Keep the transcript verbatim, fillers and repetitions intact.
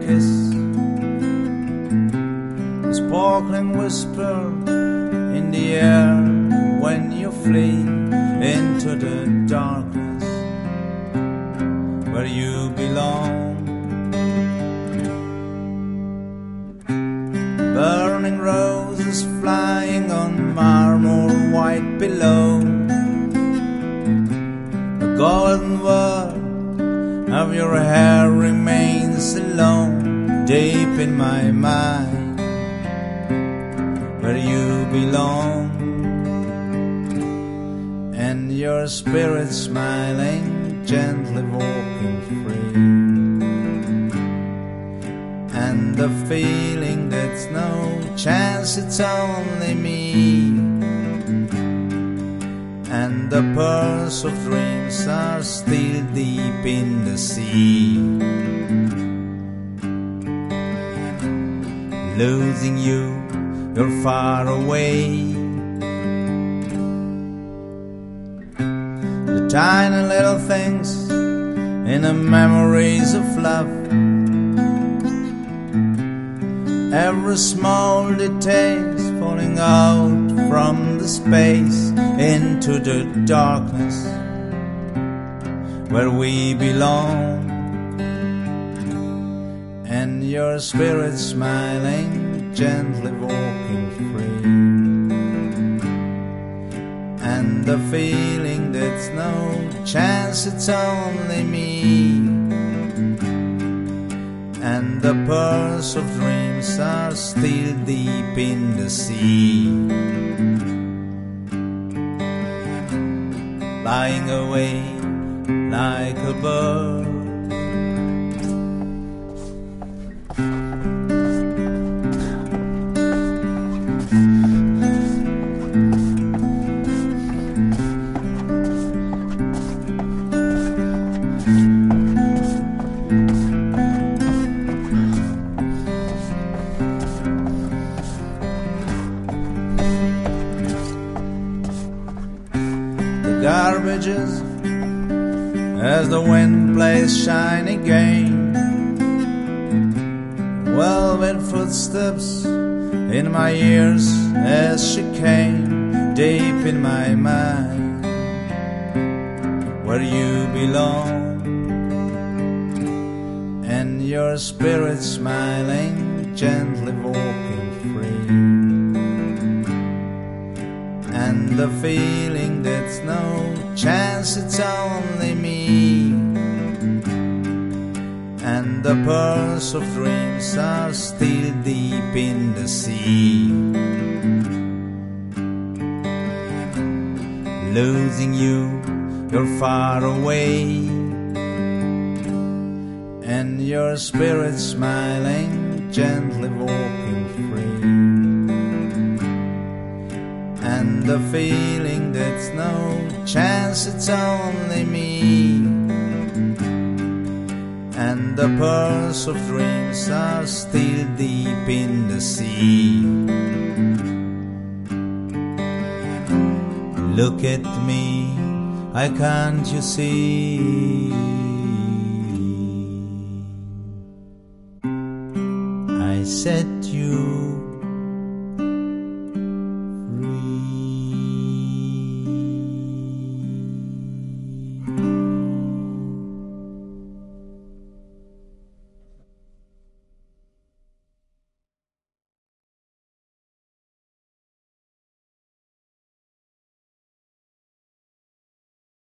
kiss, a sparkling whisper in the air when you flee into the darkness where you belong. Burning roses flying on marble white below, the golden word of your hair remains alone deep in my mind where you belong. And your spirit smiling, gently walking free, and the feeling that's no chance, it's only me, and the pearls of dreams are still deep in the sea. Losing you, you're far away. The tiny little things in the memories of love, every small detail's falling out from the space into the darkness where we belong. And your spirit smiling, gently walking free, and the feeling that's no chance, it's only me, and the pearls of dreams are still deep in the sea. Flying away like a bird, garbages as the wind plays shiny game, velvet footsteps in my ears as she came deep in my mind where you belong. And your spirit smiling, gently walking free, and the feeling that's no chance, it's only me, and the pearls of dreams are still deep in the sea. Losing you, you're far away, and your spirit smiling, gently walking free, and the feeling that's no chance, it's only me, and the pearls of dreams are still deep in the sea. Look at me, why can't you see? I set you